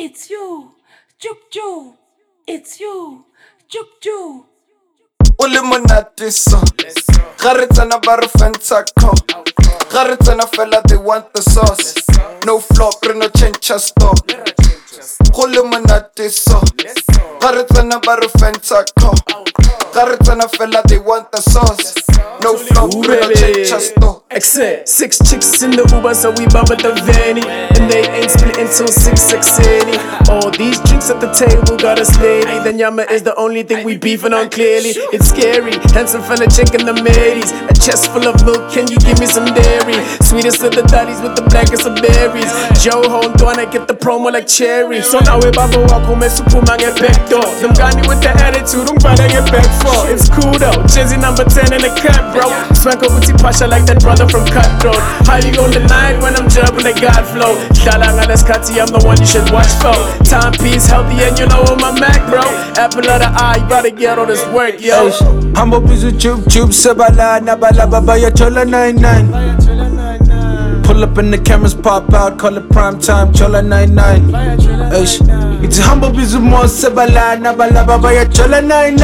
it's you, Juk. It's you, Juk. Uli monate so Garetsana ba re fenta ko Garetsana fella they want the sauce No flop, re no change a stock Uli monate so Garetsana ba re fenta ko Garetsana fella they want the sauce No flop, re no change a stock. Exit 6 chicks in the Uber, so we bump at the Vanny, and they ain't splitting till 6:80. All these drinks at the table got us lady. Then Yama is the only thing we beefing on clearly. It's scary, handsome fella chick in the middies. A chest full of milk, can you give me some dairy? Sweetest of the daddies with the blackest of berries. Joe home, wanna get the promo like cherry. So now we baba wako me supuma get back door. Them Gandhi with the attitude, don't find get back for. It's cool though, Jizzy number 10 in the cut, bro. Swank up with Pasha like that brother from Cutthroat. How you gon' deny it when I'm jumping the God flow? Shalanga that's Kati, I'm the one you should watch for. Timepiece healthy and you know on my Mac, bro. Apple of the eye, you gotta get all this work, yo. Humble bizu chup sabala nabala baba ya chola 99. Pull up and the cameras pop out, call it prime time, chola 99. It's humble bizu mo sabala nabala baba ya chola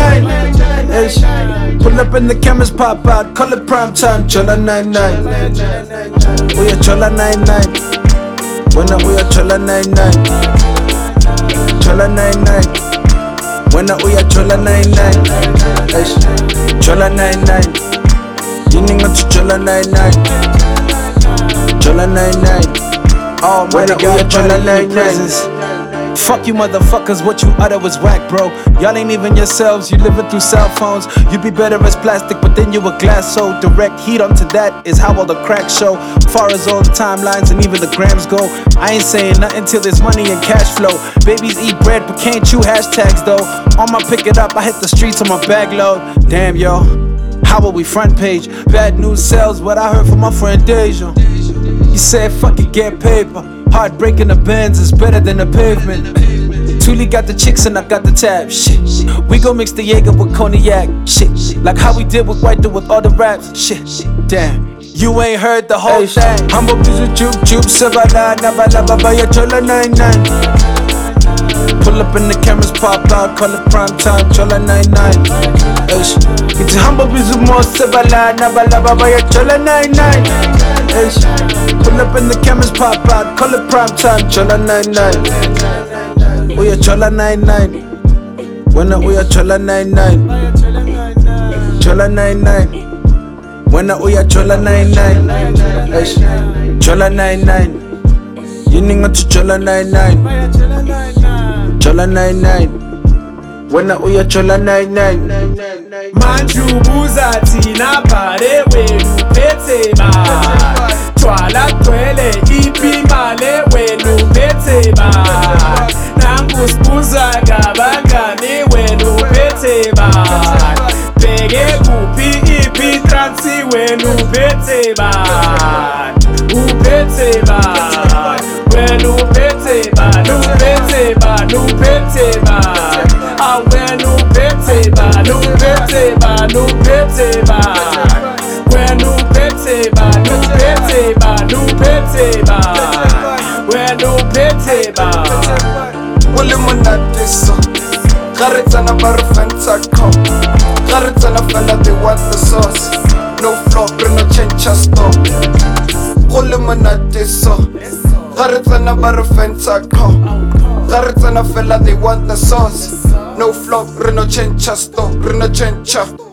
99. Pull up and the cameras pop out, call it prime time, chola 99. We are chola 99. When we are chola 99. Chola 99. When we are chola 99. Chola 99. Yini ngati chola 99. Chola 99. Oh my God, chola 99. Fuck you motherfuckers, what you utter was whack, bro. Y'all ain't even yourselves, you living through cell phones. You'd be better as plastic, but then you a glass, so direct heat onto that is how all the cracks show. Far as all the timelines and even the grams go, I ain't saying nothing till there's money and cash flow. Babies eat bread, but can't chew hashtags though. On my pick it up, I hit the streets on my bag load. Damn, yo, how are we front page? Bad news sells, what I heard from my friend Deja. He said, fuck it, get paper. Heartbreaking the Benz is better than the pavement. Thule got the chicks and I got the tab. Shit, we gon' mix the Jaeger with cognac. Shit, like how we did with White Dude with all the raps. Shit, damn, you ain't heard the whole thing. Humble bizu chup sabala nabala baba ya chola 99. Pull up and the cameras pop out, call it prime time, chola 99. It's humble bizu mo sabala nabala baba ya chola 99. Pull up and the cameras pop out, call it prime time, chola 99. We are chola 99. When we are chola 99. Chola 99. When we are chola 99. Chola 99. Yini ngati chola 99. Chola 99. When we are chola 99. Manju buzati na pare wenu pete ba. Twala twele ipi male wenu pete ba. Nangu spuza gabanga ni wenu pete ba. Pege kupi ipi transi wenu pete ba. Upete ba. Wenu pete ba. Nu pete ba. Nu pete ba. Wenu pete ba. Nu pete ba. Nu pete ba. Wenu pete ba. Nu pete ba. Nu pete ba. Wenu pete ba. Uli monate so Garetsana ba re fenta ko Garetsana fella they want the sauce No flop, re no change a stock. Uli monate so Garetsana ba re fenta ko Garetsana fella they want the sauce No flop, re no change a stock. Re no change a